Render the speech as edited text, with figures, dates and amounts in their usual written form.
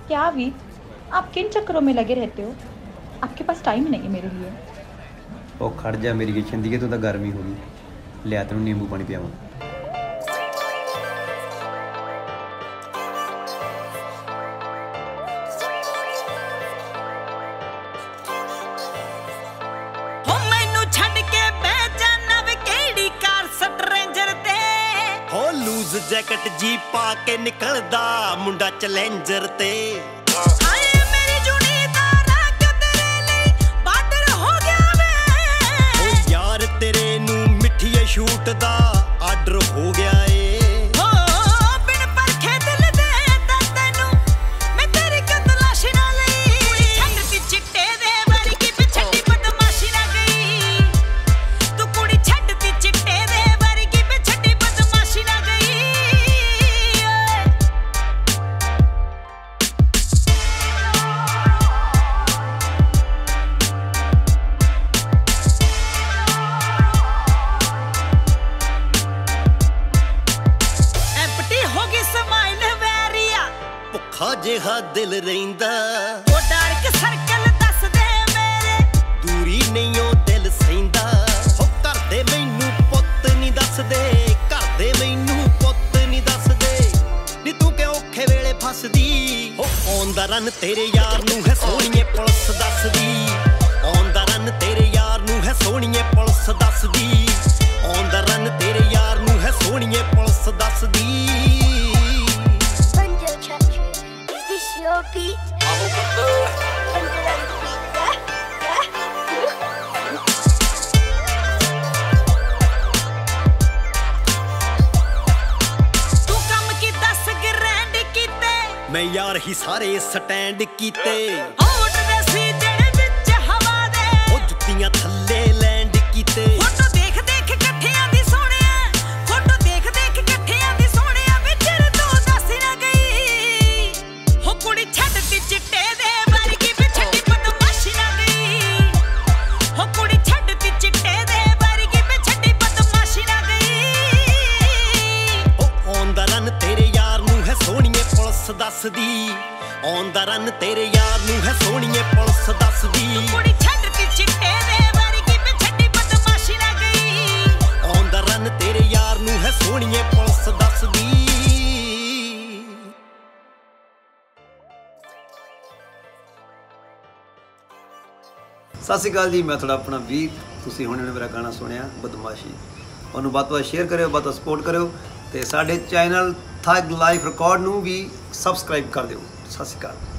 क्या वीर, आप किन चक्करों में लगे रहते हो? आपके पास टाइम ही नहीं है मेरे लिए। ओ खड़ जा मेरी जिंदगी तो गर्मी हो गई। लिया तेन नींबू पानी पियावा। जैकेट जी पा के निकलदा मुंडा चैलेंजर ते यार तेरे नू मिठिए शूट दा आर्डर हो गया है। जिहा दिल रहिंदा ओ डार्क सर्कल दस दे मेरे दूरी नहीं ओ दिल सहिंदा हो घर दे मैनू पुੱਤ नहीं दस दे घर दे मैनू पुੱਤ नहीं दस दे नी तू कि औखे वेले फसदी हो ऑन दा रन तेरे यार नू है सोहणीए पुलिस दसदी ऑन दा रन तेरे यार नू है सोहणीए पुलिस दसदी ऑन दा रन तेरे यार नू है सोहणीए पुलिस दसदी। Your beat. तू कम की 10 ग्रैंड कीते मैं यार ही सारे स्टैंड कीते होट दे सी जेड़े विच हवा दे ओ जुत्तियां थल्ले लैंड कीते फोटो देख देख इकट्ठियां दी सोहणिया फोटो देख देख इकट्ठियां दी सोहणिया विच तू दस ना गई हो कुड़ी छड्डती चिट्टे दे वर्गी वे छड्डी बदमाशी ना गई हो कुड़ी छड्डती चिट्टे दे वर्गी वे छड्डी बदमाशी ना गई ओ ऑन दा रन तेरे यार नू है सोहणीए पुलिस दसदी ऑन दा रन तेरे यार नू है सोहणीए पुलिस दसदी कुड़ी छड्डती चिट्टे दे वर्गी वे छड्डी बदमाशी ना गई ऑन दा रन तेरे यार नू है सोहणीए पुलिस दसदी। सत श्री अकाल जी, मैं थोड़ा अपना वीर। तुसी हुणे मेरा गाना सुनिया बदमाशी। ਉਹਨੂੰ ਵੱਧ ਤੋਂ ਵੱਧ ਸ਼ੇਅਰ ਕਰਿਓ, ਵੱਧ ਤੋਂ ਸਪੋਰਟ ਕਰਿਓ ਤੇ ਸਾਡੇ ਚੈਨਲ ਥਗ ਲਾਈਫ ਰਿਕਾਰਡ ਨੂੰ ਵੀ ਸਬਸਕ੍ਰਾਈਬ ਕਰ ਦਿਓ। ਸਤਿ ਸ਼੍ਰੀ ਅਕਾਲ।